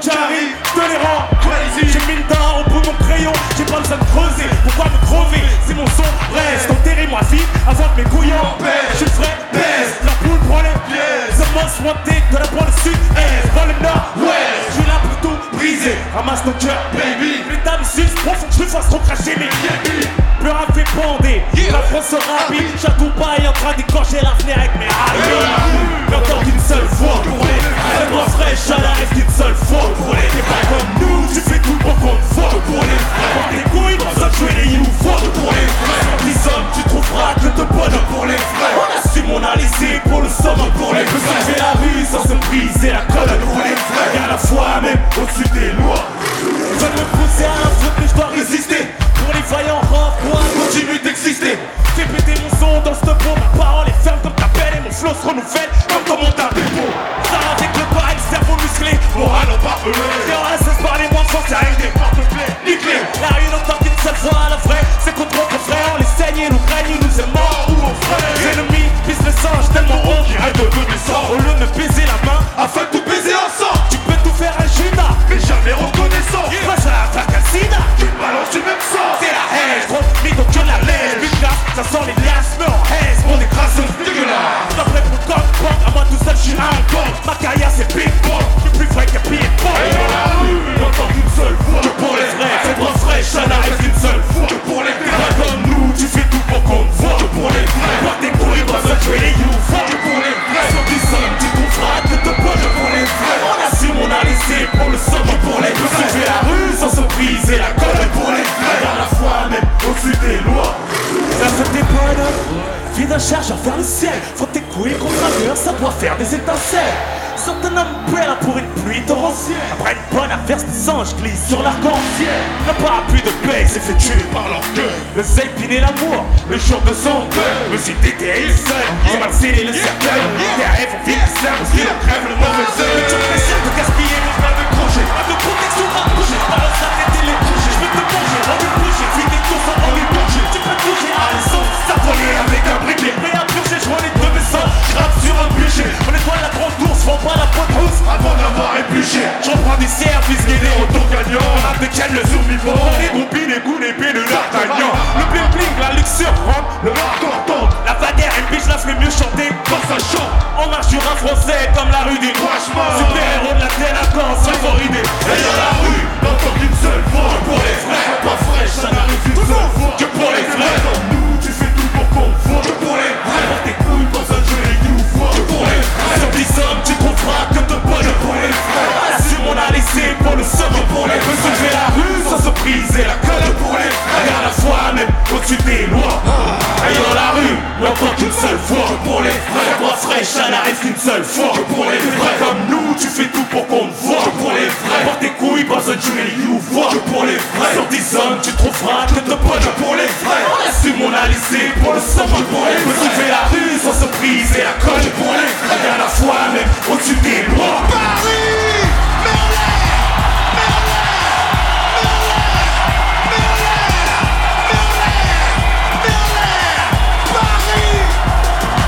j'arrive, te les rends crazy. J'ai mis le dent au bout de mon crayon, j'ai pas besoin de creuser. Pourquoi me crever si mon son reste? Enterrez-moi vite avant que mes couillons pèsent. Je le ferai baisse, la poule prend les pièces. The most wanted de la pointe sud-est, dans le nord-ouest. Je suis là pour tout briser, ramasse ton cœur, baby. Les dames sus, profond que je fasse trop cracher mes plus rap fait bander, la France sera rapide. Chatou pas est en train d'écorcher la fenêtre avec mes amis. Mais encore qu'une seule fois pour les vrais. Moi fraîche, à l'arrêt qu'une seule fois pour les vrais. Pas comme nous, tu fais tout pour qu'on te voit. Pour les vrais, pour tes couilles, dans ça jouer les you-fois. Pour les vrais, sans tes hommes, tu trouveras que de bonheur. Pour les vrais, on assume, on a laissé pour le sommet. Pour les vrais, je fais la rue sans se briser la colonne. Pour les vrais, et à la fois même au-dessus des lois. Je veux me pousser à la faute mais je dois résister. Pour les vaillants rock, moi continue d'exister. Fais péter mon son dans ce pot. Ma parole est ferme comme ta pelle et mon flow se renouvelle comme ton montant dépôt. Ça avec le bail, cerveau musclé, moral en barbelé. T'auras cesse par les moins forts, ça avec des porte-clés. Nickelé, la rue n'entend qu'une seule fois à la vraie. C'est contre notre frère, on les saigne et nous craignent, nous est mort ou on frère. Les ennemis pissent le singe tellement haut qu'il rêve de venir sans. Au lieu de me baiser la main, afin de tout baiser ensemble. Tu peux tout faire à Judas, mais jamais reconnaissant. Face à la fac à sida, tu me balances du même sang. C'est la haine, trop mis donc que la laine. Putain, ça sent les liasses, mais en haine. On écrase ce dégueulasse. T'as prêt pour le coq, à moi tout seul, je suis un con. Ma carrière c'est big ball, je suis plus vrai qu'un pied de pont. Et dans la rue, n'entends qu'une seule fois. Que pour les vrais, c'est trop frais, ça n'arrive qu'une seule fois. Que pour les vrais, comme nous, tu fais tout pour qu'on te voit. Que pour les vrais, voir tes couilles, doivent se tuer les you-fois. Que pour les vrais, sur du sol, tu trouveras que de bonne. Que pour les vrais, on assume, on a laissé pour le sommet. Pour les vrais, tu fais la rue sans se briser la colle. Pour les vrais, à la fois même au-dessus des lois. Ça fait tes bonheurs, vie d'un chercheur vers le ciel. Faut tes couilles contre un mur, ça doit faire des étincelles. Certains umbrella pour une pluie torrentielle. Après une bonne averse, des anges glissent sur l'arc-en-ciel. Le parapluie de paix s'est fait tuer par leur gueule. Le Zelpine et l'amour, le jour de son deuil. Me suis déterré seul, j'ai mal scellé le cercueil. Tes rêves ont vite ça, parce qu'ils en crèvent le mauvais œil. Tu préfères de gaspiller mes mains de crochet. Pas de protection rapprochée, pas de s'arrêter les bouger. Je peux te manger, en une bouger, puis des courses en une bouger. Tu peux toucher à l'essence, s'affoler avec un briquet. Mais à purger, je vois les deux messants, je rappe sur un bûcher. On étoile la grande ours, vends pas la pointe rousse avant d'avoir épluché. Je reprends des services guidés auto-gagnants. On a des cannes, le zoom-vivant. Les goupilles, les goûts, l'épée de l'artagnan. Le bling-bling, la luxure rentre, le hardcore tente. La vadère, une biche, la fait mieux chanter quand ça chante. On marche sur un français comme la rue des Franchement. Super-héros de la délinquance, favorisé. Et dans la rue, n'entends qu'une seule voix. Que pour les vrais, pas fraîche, ça n'arrive qu'une seule fois. Que pour les vrais, comme nous, tu fais tout pour qu'on te voit. Que pour les vrais, pour tes couilles, pas besoin de jouer les you-fois. Que pour les vrais, sur 10 hommes, tu trouveras que de bonnes. Que pour les vrais, assume, on a laissé pour le sommet. Pour les vrais, se fait la rue sans se briser la colle. Que pour les vrais, et à la fois même au-dessus des lois. Et dans la rue, n'entends qu'une seule fois. Que pour les vrais, toi fraîche, ça n'arrive qu'une seule fois. Que pour les vrais, comme nous, tu fais tout pour qu'on te voit. Que pour les vrais, pour tes couilles, pas besoin de jouer les you-fois. Que pour les vrais, sur 10 hommes, tu trouveras que de bonnes. Que pour les vrais, on assume, on a laissé pour le sommet. Pour les vrais, tu fais la rue sans se briser la colle. Que pour les vrais, et à la fois même au-dessus des lois.